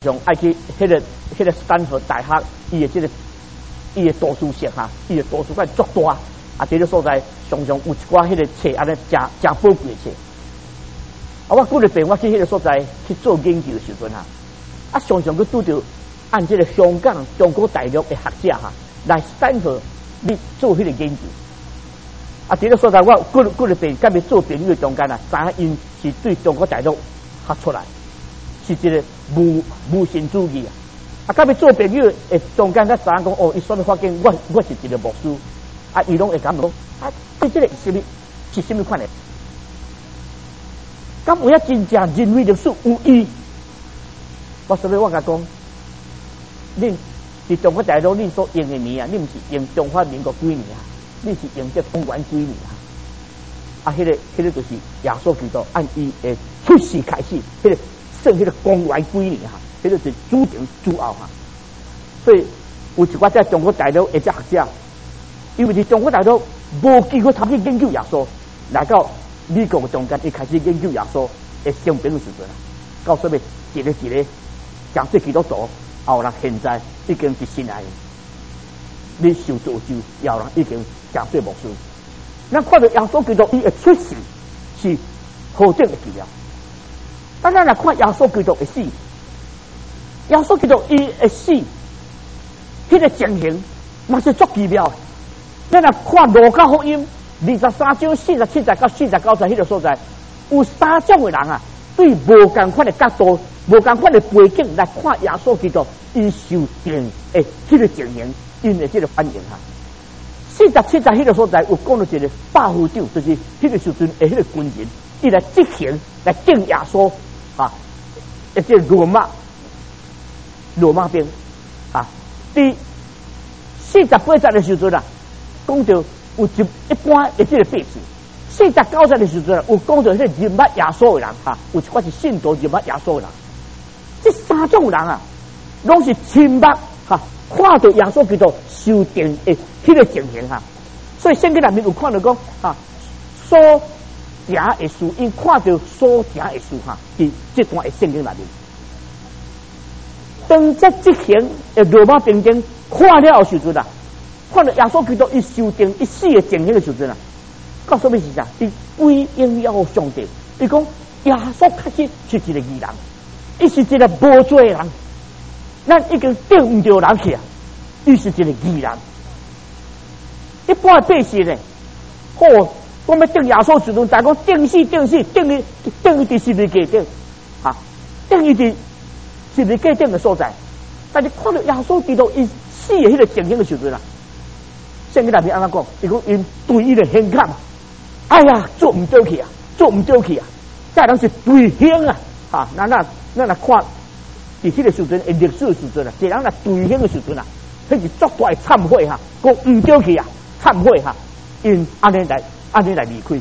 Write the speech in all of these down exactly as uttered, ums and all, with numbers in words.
像爱去迄个迄个斯坦福大学，伊的这个伊的图书室哈，伊的图书馆足大，啊，这个所在常常有一寡迄个册，安尼真真宝贵的册。啊，我几日前我去迄个所在去做研究的时阵哈，啊，常常去拄着按这个香港、中国大陆的学者哈来斯坦福你做迄个研究。啊，这个所在我几几日前甲伊做朋友的中间啊，知影因是对中国大陆学出来，是一个无无神主义啊。啊，甲伊做朋友诶，中间才知影讲哦，伊所以发现我我是一个牧师，啊，伊拢会讲讲啊，对这个是物是什么款的？咁有影真正人为历史有意，我所以我甲讲，恁伫中国大陆恁所用的名啊，恁毋是用中华民国几年啊？恁是用这公元几年啊？啊，迄、那个迄、那个就是耶稣基督按伊诶出世开始，迄、那个算迄个公元几年哈？迄、那个是主前主后哈。所以有一寡在中国大陆诶这学者，因为伫中国大陆无机会参去研究耶稣，来到美国的中间，伊开始研究耶稣诶生平的时阵啊，到说尾一个一个讲做基督徒，后人现在已经是信来，你受造就，后人已经讲做牧师。咱看到耶稣基督伊的出世是何等的奇妙，但咱来看耶稣基督的死，耶稣基督伊的死，迄个情形嘛是足奇妙的。咱来看路加福音二十三章四十七节到四十九节迄个所在，有三种的人啊，对无共款的角度、无共款的背景来看耶稣基督伊受定诶迄个情形，因的这个反应哈。四十七节迄个所在有讲到一个百夫长，就是迄个时阵诶迄个军人，伊来执行来敬耶稣啊，一个罗马罗马兵啊。第四十八节的时阵啊，讲到有一一般的这个百姓。四十九节的时阵有讲到迄个认捌耶稣的人哈、啊，有一寡是信徒认捌耶稣的人。这三种人啊，拢是亲捌哈，看到耶稣基督受定的迄个情形哈。所以圣经内面有看到讲哈，所行的事，因看到所行的事哈，伫这段的圣经内面。当这执行的罗马兵丁看了时阵啊，看到耶稣基督伊受定一死的情形的时阵啊，到什么时阵？伊归应了上帝。伊讲耶稣确实是一个义人，伊是一个无罪的人，咱已经定唔着人去啊，伊是一个义人。一般的百姓呢，好，我们定耶稣时阵，但讲定死定死定伊定伊伫十字架顶，啊，定伊伫十字架顶的所在。但是看到耶稣基督伊死的迄个情形的时阵啊，圣经内面安怎讲？伊讲因对伊的显感，哎呀，做唔对去啊，做唔对去啊！这人是对兄啊，啊，咱那咱来看，伫迄个时阵，诶，历史的时阵啊，一人来对兄的时阵啊，迄是足大的忏悔哈，讲唔对去啊，忏悔哈，因安尼来安尼来离开。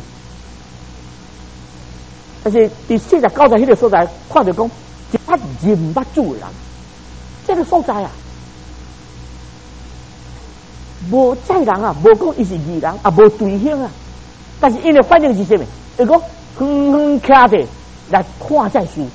但是第四十九节迄个所在，看到讲一班认捌主的人，这个所在啊，无这人啊，无讲伊是义人，啊，无对兄啊。但是因的反应是什么？伊讲远远徛着来看这事。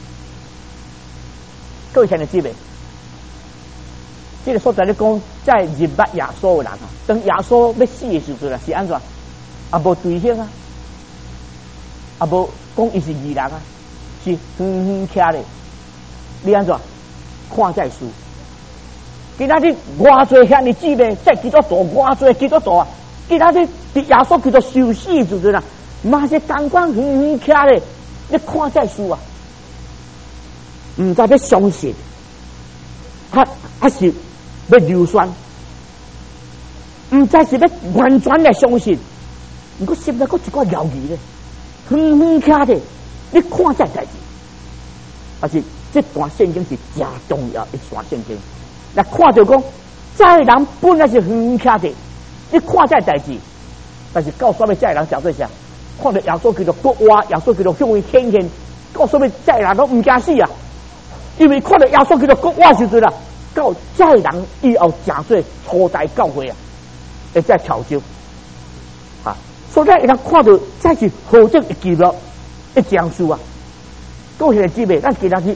各位亲爱的姊妹，这个所在咧讲在认捌耶稣的人啊，当耶稣要死的时阵啊，是安怎？啊，无对兄啊，啊，无讲伊是义人啊，是远远徛着，你安怎看这事？今仔日偌济遐尼姊妹在基督徒，偌济基督徒啊！今仔日伫耶稣基督受死的时阵啊，嘛是同款远远徛咧，你看这事啊，唔知要相信，还还是要流酸，唔知是要完全来相信，不过心内阁一寡犹豫咧，远远徛咧，你看这代志，而是这段圣经是真重要一段圣经。来看到讲，这人本来是远远徛着，你看这代志，但是到什么这人讲做啥？看到耶稣基督国活，耶稣基督向伊显现，到什么这人都唔惊死啊！因为看到耶稣基督国活时阵啊，到这人以后真做初代教会啊，会再潮州啊，所以咱人看到这是何等一奇妙一讲述啊！各位姊妹，咱今仔日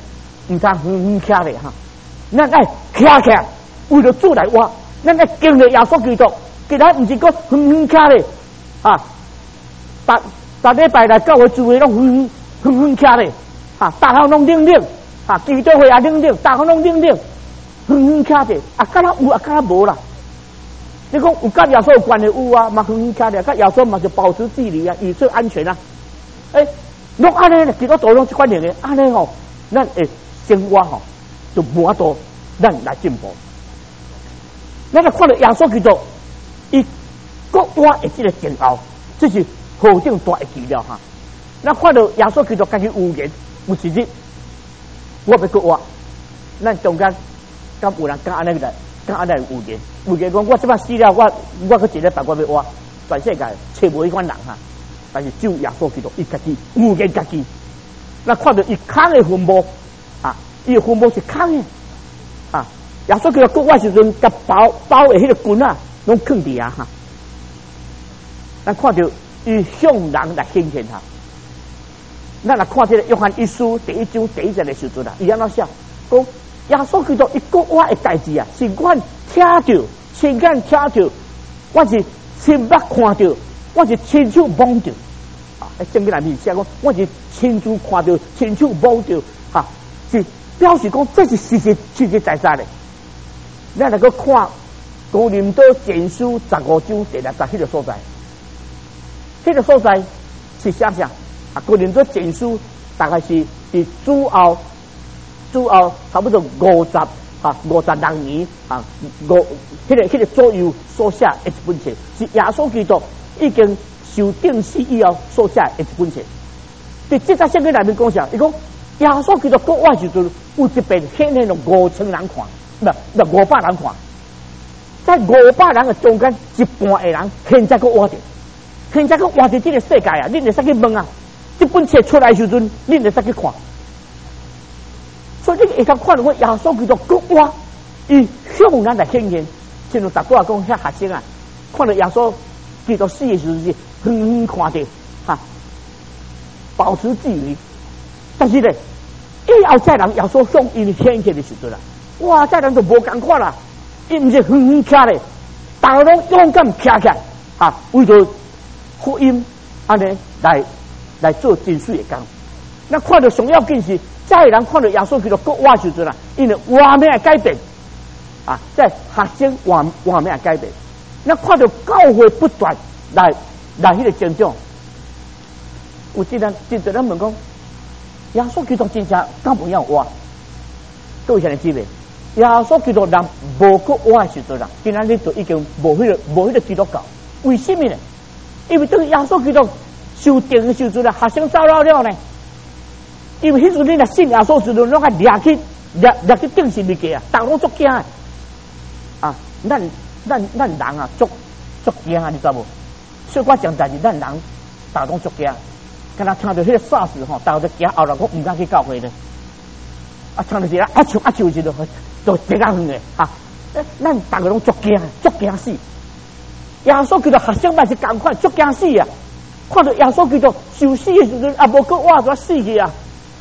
唔通远远徛咧哈。咱爱徛起来，为了主来活，咱爱经历耶稣基督。其他唔是讲远远徛咧啊，逐逐礼拜来教会聚会拢远远远徛咧，哈，大项拢冷冷，哈，基督会也冷冷，大项拢冷冷，远远徛咧，啊，敢若有啊，敢若无啦。你讲有甲耶稣有关的有啊，嘛远远徛咧，甲耶稣嘛就保持距离啊，以示安全啊。诶，拢安尼咧，基督徒拢即款样嘅，安尼吼，咱会生活吼就无法度咱来进步。咱来看到耶稣基督，伊国活的即个煎熬，这是何等大的奇妙哈！咱看到耶稣基督家己有言，有一日我要国活，咱中间敢有人敢安尼来，敢安尼有言，有言讲我即摆死了，我我去一礼拜我要活，全世界找无迄款人哈。但是只有耶稣基督伊家己有言家己，咱看到伊空的坟墓啊，伊的坟墓是空的啊。耶稣基督国活时阵，甲包包的迄个棍啊，拢放伫啊哈。咱看到伊向人来显现哈。咱来看这个约翰一书第一章第一节的时阵啊，伊安怎写？讲耶稣基督伊国活的代志啊，是阮听着、亲眼听着，我是亲目看着，我是亲手摸着。啊，圣经内面写讲，我是亲自看着、亲手摸着，哈，是表示讲这是实实实实在在的。咱来个看哥林多前书十五章第六十迄个所在，迄个所在是写啥？啊，哥林多前书大概是伫主后主后差不多五十啊五十六年啊五迄个迄个左右所写的一本册，是耶稣基督已经受定死以后所写的一本册。伫这则圣经内面讲啥？伊讲耶稣基督国活时阵有一遍显现了五千人看。不不，五百人看，在五百人的中间，一半的人现在个活着，现在个活着这个世界啊，恁会使去问啊，这本册出来的时阵，恁会使去看。所以你会当看到我耶稣基督国活，伊向咱来显现。正如大哥讲，遐学生啊，看到耶稣基督死的时阵是远远看着，哈，保持距离。但是咧，以后再人耶稣向伊显现的时阵啊。哇！这人就无共款啦，伊毋是远远徛咧，大家拢勇敢徛起来，啊，为着福音安尼来来做真水的工。那看到上要紧是，再人看到耶稣基督国活时阵啊，因为画面改变，啊，在学生画画面改变。那看到教会不断来来迄个成长，有即人真侪人问讲，耶稣基督真正敢有样活？各位兄弟姊妹。耶稣基督人无国活的时阵啦，今仔日就已经无迄个无迄个基督教，为什么呢？因为当耶稣基督受定的时阵啦，学生走了了呢。因为迄阵你若信耶稣时阵，拢爱掠去掠掠去定十字架啊，大家拢足惊的啊！咱咱咱人啊，足足惊啊，你知无？所以我讲代志，咱人大家拢足惊，敢若听到迄个煞事吼，大家都惊，后来我唔敢去教会呢。啊，唱到是啊，啊唱啊唱一就就这样远的哈，咱大家拢足惊，足惊死。耶稣基督学生嘛是共款，足惊死啊！看到耶稣基督受死的时阵，啊无个活就死去啊！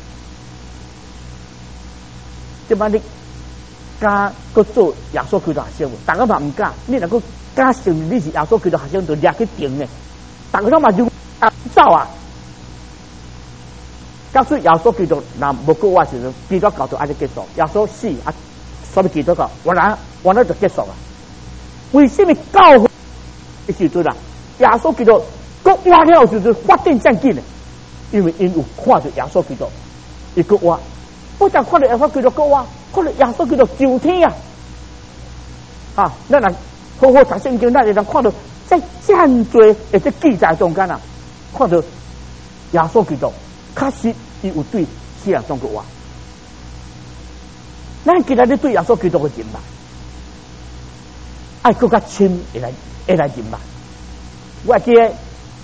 即摆你敢搁做耶稣基督学生无？大家嘛唔敢，你若搁敢承认你是耶稣基督学生，就掠去定呢。大家拢嘛就啊走啊！假使耶稣基督若无国活时阵，基督教就安尼结束。耶稣死啊，所以基督教原来原来就结束了。为什么教会的时阵啊，耶稣基督国活了时阵发展正紧呢？因为因有看到耶稣基督伊国活，不但看到耶稣基督国活，看到耶稣基督上天啊！啊，咱来好好读圣经，咱会当看到在这样多的这记载中间啊，看到耶稣基督。确实，伊有对世人中国话。咱今仔日对耶稣基督嘅人嘛，爱更加深会来会来人嘛。我记得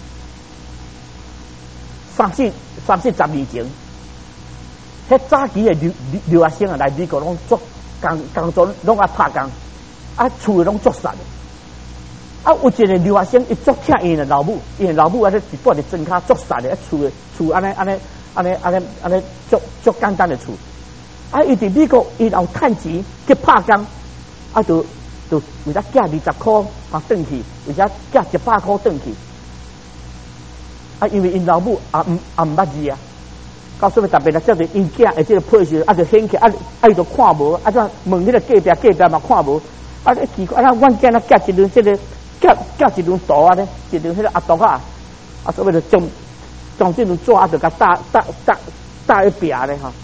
三四三四十年前，迄早期嘅留留学生啊来美国拢做工工作，拢爱拍工，啊厝拢做散。啊，有一个留学生，伊足疼伊的老母，伊的老母啊，咧是住伫庄卡足散的，啊厝的厝安尼安尼安尼安尼安尼足足简单的厝。 啊，伊伫美国伊有趁钱去拍工，啊，就就为了寄二十箍啊转去，为了寄一百箍转去。啊，因为因老母也唔也唔捌字啊，到所以特别来叫做因囝的这个配饰，啊，就掀起啊，啊，伊就看无，啊，就问迄个隔壁隔壁嘛看无，啊，你奇怪，啊，阮囝那寄一轮这个寄寄一轮刀啊咧，一轮迄个阿刀啊，啊，所以就将将这轮纸啊，就甲搭搭搭搭一边咧吼。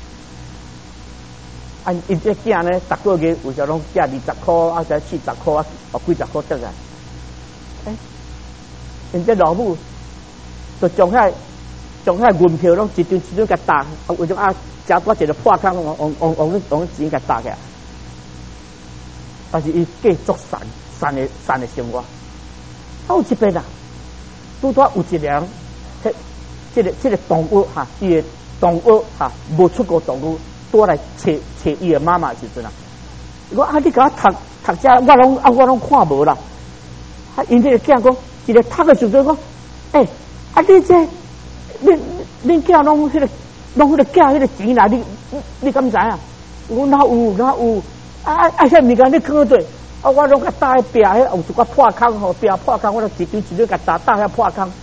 啊，因这囝呢，逐个月有时拢寄二十箍，啊，才四十箍啊，哦，几十箍得啊。诶、欸，因这老母就将遐将遐银票拢一张一张甲搭，啊，为种啊，加多一个破空，往往往往往钱甲搭起来。但是伊过足善善的善的生活。啊，有一边啊，拄拄有一辆，这这个这个动物哈，伊的动物哈，无出过动物。多来找找伊的妈妈时阵啊，我啊你甲我读读遮，我拢啊我拢看无啦。啊，因这个囝讲，一个读的时阵讲，诶、欸，啊你这，恁恁囝拢迄个拢迄个寄迄个钱啦，你你你敢知啊？我哪有哪有？啊啊啊！遐物件你看对，啊我拢甲搭喺壁迄有一个破空吼，壁破空，我就一张一张甲搭搭遐破空。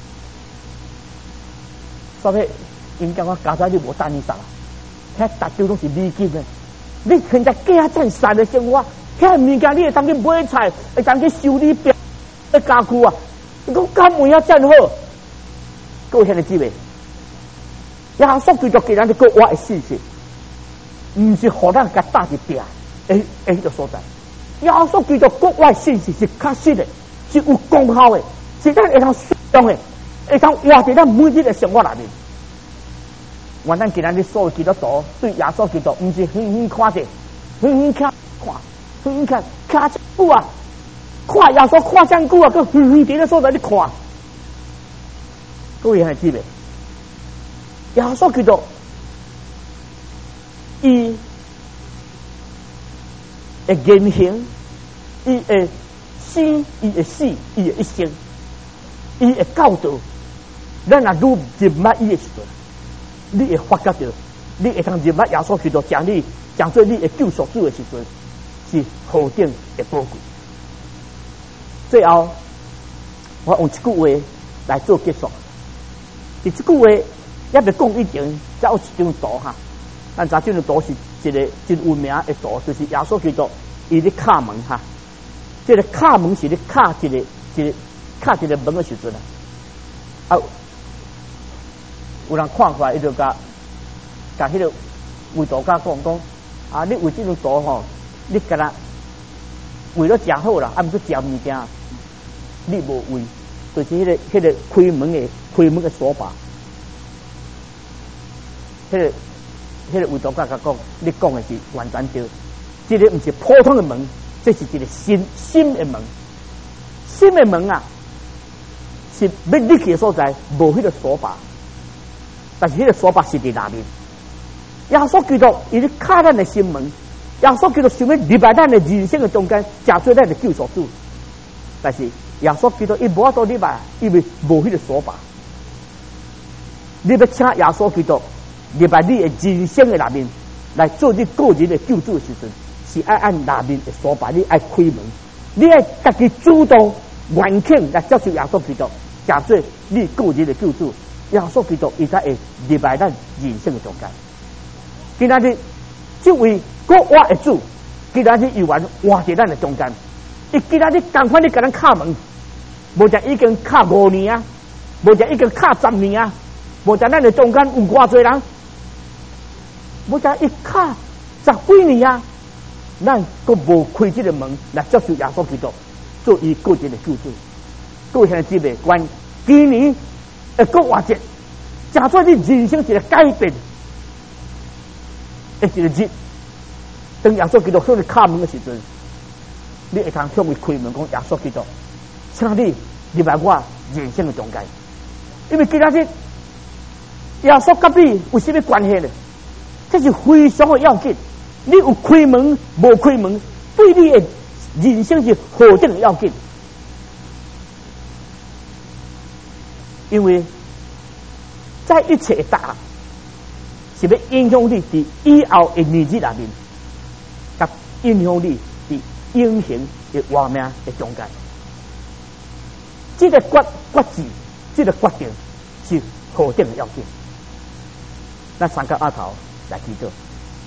所以因讲我家仔你无等你啥啦。遐大丢拢是美金的，你现在假正善的生活，遐物件你会当去买菜，会当去修理表的家具啊！你讲敢有遐真好？各位兄弟姊妹，耶稣基督给咱的国外的信息，唔是互咱甲搭一边，诶诶，迄个所在。耶稣基督国外信息是确实的，是有功效的，是咱会当使用的，会当活在咱每日的生活内面。我咱今日你所有基督徒对耶稣基督，唔是远远看者，远远看看，远远看看真久啊！看耶稣看真久啊，佮远远伫咧所在你看。各位兄弟姊妹，耶稣基督，伊会言行，伊会生，伊会死，伊会一生，伊会教导。咱若愈入捌伊的时阵，你会发觉到，你会当入捌耶稣基督，将你将做你的救赎主的时阵，是何等的宝贵。最后，我用一句话来做结束。是这句话也未讲以前，才有一张图哈。咱知这张图是一个真有名的图，就是耶稣基督伊咧敲门哈。这个敲门是咧敲一个一个敲一个门的时阵啊，啊。有人看过来，伊就甲甲迄个为图家讲讲，啊，你为这张图吼，你干那为了食好啦，啊，毋过食物件，你无为，就是迄、那个迄、那个开门的开门的锁把，迄、那个迄、那个为图家甲讲，你讲的是完全对，这个毋是普通的门，这是一个新新的门，新的门啊，是要入去的所在无迄个锁把。但是迄个锁把是伫内面，耶稣基督伊咧敲咱的心门，耶稣基督想要入来咱的人生的中间，成做咱的救赎主。但是耶稣基督伊无法度入来，因为无迄个锁把。你要请耶稣基督入来你的人生的内面，来做你个人的救主的时阵，是爱按内面的锁把，你爱开门，你爱家己主动愿肯来接受耶稣基督，成做你个人的救主。耶稣基督伊才会入来咱人生的中间。今仔日这位国外的主，今仔日又玩活在咱的中间。伊今仔日赶快你甲咱敲门，无就已经敲五年啊，无就已经敲十年啊，无就咱的中间有偌侪人，无就一敲十几年啊，咱阁无开这个门来接受耶稣基督做伊个人的救主。各位兄弟姊妹，关今年。诶，国外节，假做你人生一个改变，诶，一个日，当耶稣基督向你敲门的时阵，你会通向伊开门讲耶稣基督，请你入来我人生的中间，因为今仔日耶稣甲你有什么关系呢？这是非常的要紧。你有开门无开门，对你的人生是何等的要紧。因为在一切答案， 是要影响你伫以后的日子内面，甲影响你伫永恒的活命的中间。这个决决志，这个决定是何等的要紧。咱三个阿头来祈祷。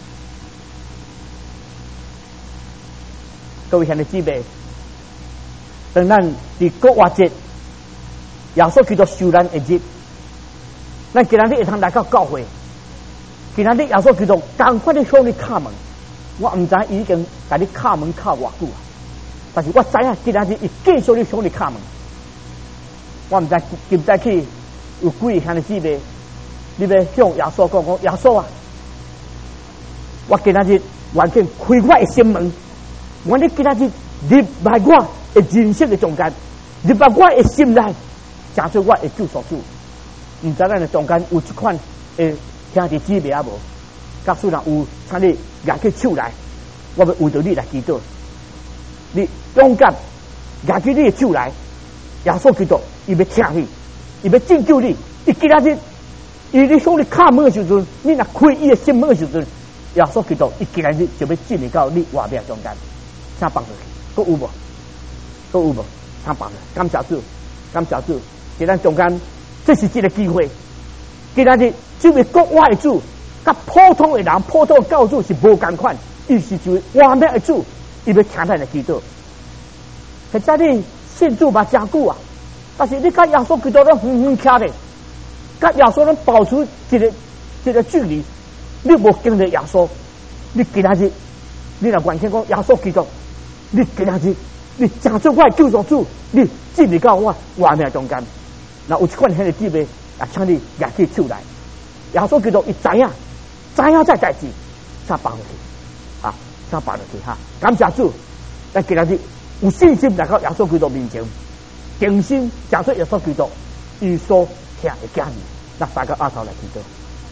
各位兄弟姊妹，当咱伫国活节，耶稣基督受难的日，咱今仔日会通来到教会，今仔日耶稣基督赶快地向你敲门。我唔知已经甲你敲门敲偌久啊，但是我知影今仔日伊继续地向你敲门。我唔知今早起有几位兄弟姊妹，你要向耶稣讲讲，耶稣啊，我今仔日完全开我的心门。我你今仔日入来我的人生的中间，入来我的心内，成做我的救赎主。唔知咱的中间有一款的兄弟姊妹啊无？假使人有，请你举起手来，我要为着你来祈祷。你勇敢举起你的手来，耶稣基督伊要听你，伊要拯救你。伊今仔日，伊你向你敲门的时阵，你若开伊的心门的时阵，耶稣基督伊今仔日就要进入到你活命中间。请放下去，佫有无？佫有无？请放下。感谢主，感谢主，在咱中间，这是一个机会。今仔日，这位国外的主，甲普通的人、普通的教主是无共款，伊是一位活命的主，伊要听咱的祈祷。实在你信主嘛真久啊，但是你甲耶稣基督拢远远徛咧，甲耶稣拢保持一个一个距离，你无经历耶稣，你今仔日，你若完全讲耶稣基督。你今仔日，你真做我的救赎主，你进入到我活命中间。那有一款兄弟姊妹，啊，请你举起手来。耶稣基督伊知影，知影这代志，请放下去，啊，请放下去哈。感谢主，咱今仔日有信心来到耶稣基督面前，诚心假说耶稣基督伊所听的教义，那三个阿头来祈祷。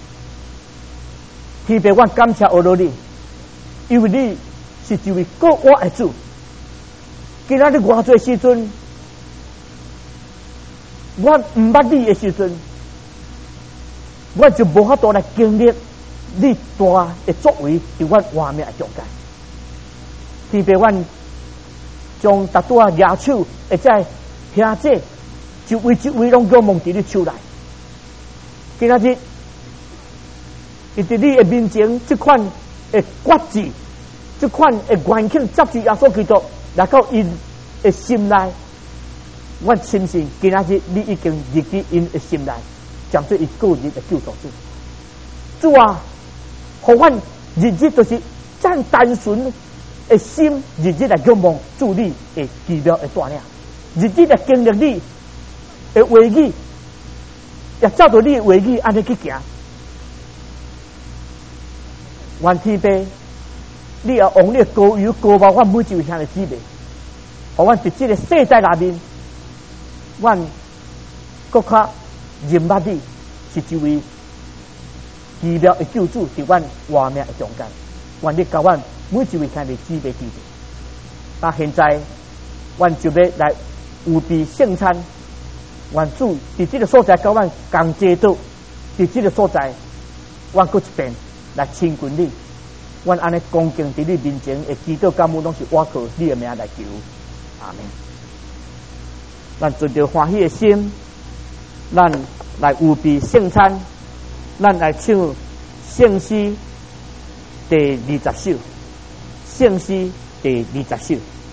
天父，我感谢我罗你，因为你是一位国我的主。今仔日偌侪时阵，我唔捌你的时阵，我就无法度来经历你大的作为伫我活命的中间。天父，阮将大多野手会在兄弟一位一位拢仰望伫你手内。今仔日，伊伫你的面前，这款的决志，这款的愿景接住耶稣基督。来到因的心内，我深信今仔日你已经入去因的心内，将做伊个人的救赎主。主啊，互阮日日都是真单纯的心，日日来仰望主你的奇妙的带领，日日来经历你的话语，也照着你的话语安尼去行。愿天父。你也往你高油高包，阮每一位兄弟姊妹，互阮伫这个世代内面，阮更较认捌你是一位奇妙的救主，伫阮活命的中间。愿你教阮每一位兄弟姊妹记住。那现在，阮就要来有备圣餐，愿主伫这个所在教阮讲制度，伫这个所在，阮搁一遍来亲近你。阮安尼恭敬伫你面前的祈祷感恩，拢是我靠你的名来求，阿门。咱存着欢喜的心，咱来有备圣餐，咱来唱圣诗第二十首，圣诗第二十首。